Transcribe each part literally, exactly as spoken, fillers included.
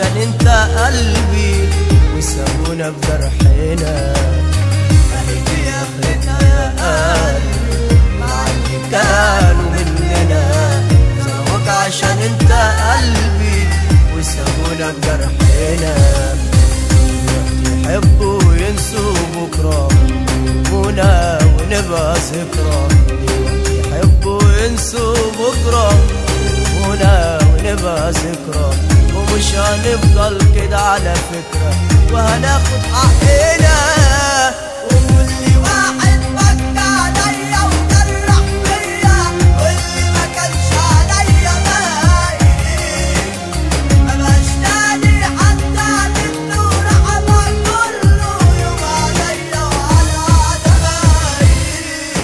عشان انت قلبي وسابونا بجرحنا. اهي دي اخرتنا يا قلبي مع اللي كانوا مننا، ظلموك عشان انت قلبي وسابونا بجرحنا. يحبوا وينسوا بكرة يهمونا ونبقى ذكرى، يحبوا وينسوا بكرة يهمونا ونبقى ذكرى، ومش هنفضل كده على فكرة وهناخد حقنا. وكل واحد بكى عليا وجرح فيا، واللي ما كانش عليا باين ما بقاش تاني حتى منه رحمة، كله يوم عليا وعلى دماغي.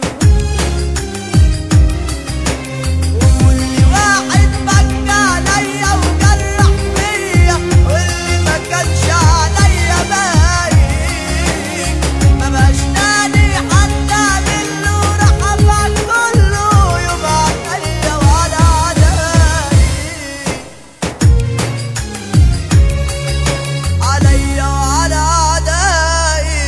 وكل واحد بكى عليا وجرح فيا، واللي ما كانش عليا باين ما بقاش تاني حتى منه رحمة، كله يوم عليا وعلى دماغي. عليا وعلى أعدائي.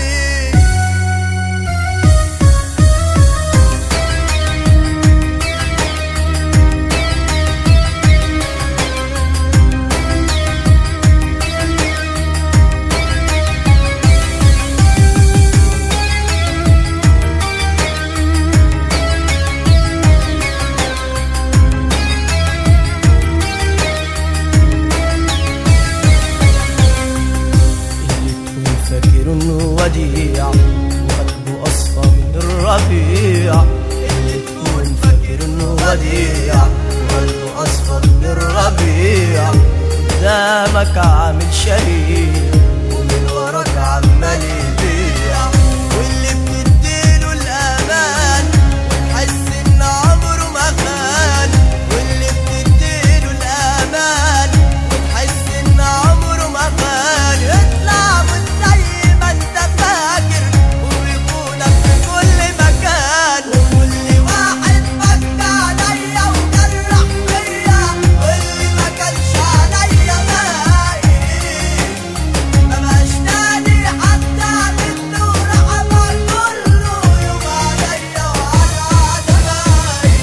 فاكر انه وديع وقلبه اصفى من الربيع، اللي تكون فاكر انه وديع وقلبه اصفى من الربيع، قدامك عامل شريك ومن وراك عمال يبيع، واللي بتديله الامان وتحس ان عمره ما خان، واللي بتديله الامان وتحس ان عمره ما خان، يطلع زي ما انت فاكر ويخونك في كل مكان. وكل واحد بكى عليا وجرح فيا، واللي ما كانش عليا باين ما بقاش تاني حتى منه رحمة، كله يوم عليا وعلى دماغي.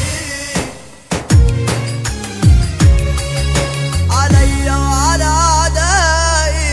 عليا وعلى أعدائي.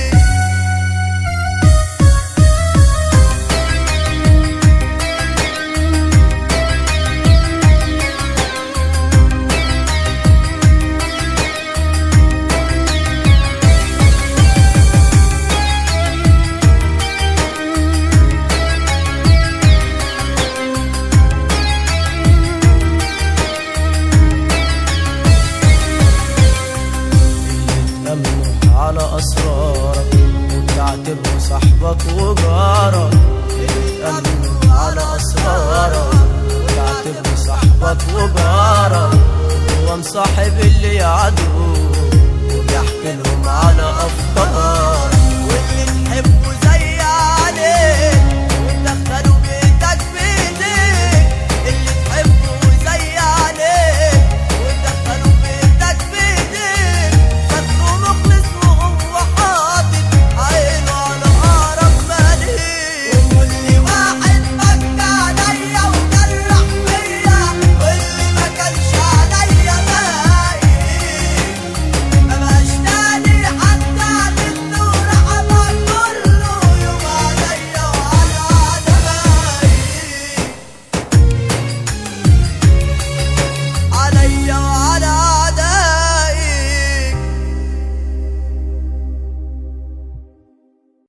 تأمنوا على أسرارك وتعتبره صاحبك وجارك، تأمنوا على أسرارك وتعتبره صاحبك وجارك، هو مصاحب اللي يعدو